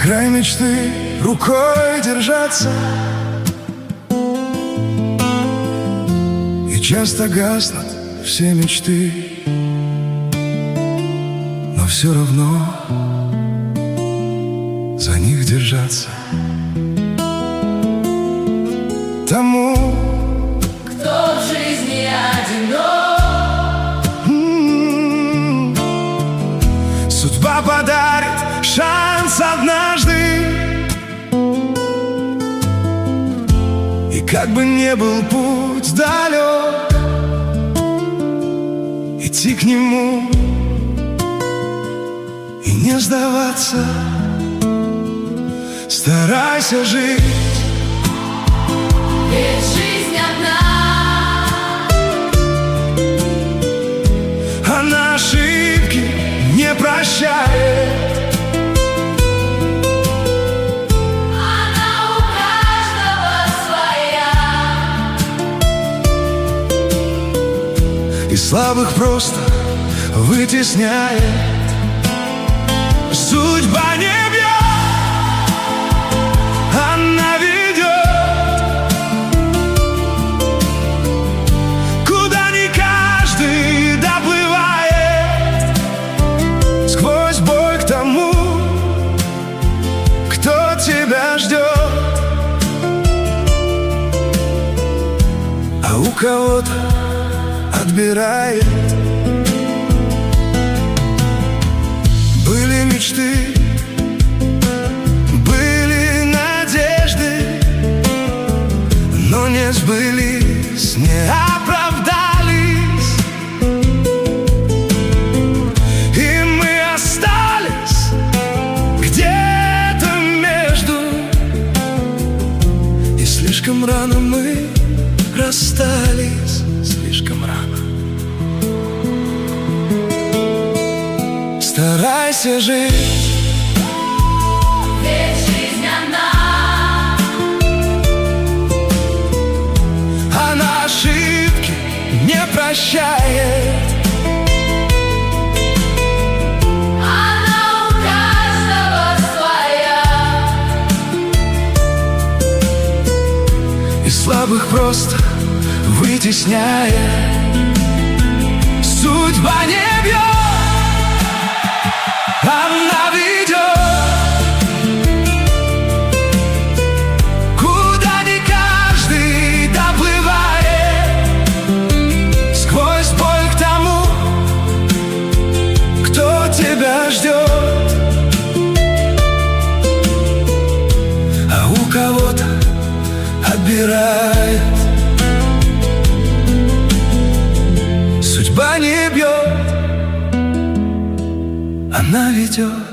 край мечты рукой держаться, и часто гаснут все мечты, но все равно за них держаться. Тому, кто в жизни одинок, судьба подарит шанс однажды. И как бы не был путь далек, идти к нему и не сдаваться. Старайся жить, ведь жизнь одна. она ошибки не прощает. Она у каждого своя, И слабых просто вытесняет. Судьба не бьет, она ведет, куда не каждый доплывает. Сквозь бой к тому, кто тебя ждет. А у кого-то отбирает. Были мечты, были надежды, но не сбылись, не оправдались. И мы остались где-то между, и слишком рано мы расстались, слишком рано. Старайся жить, ведь жизнь одна. она ошибки не прощает. Она у каждого своя, И слабых просто вытесняет. Судьба не бьет, она ведет, куда не каждый доплывает. Сквозь боль к тому, кто тебя ждет. А у кого-то отбирает. Судьба не бьет, она ведет.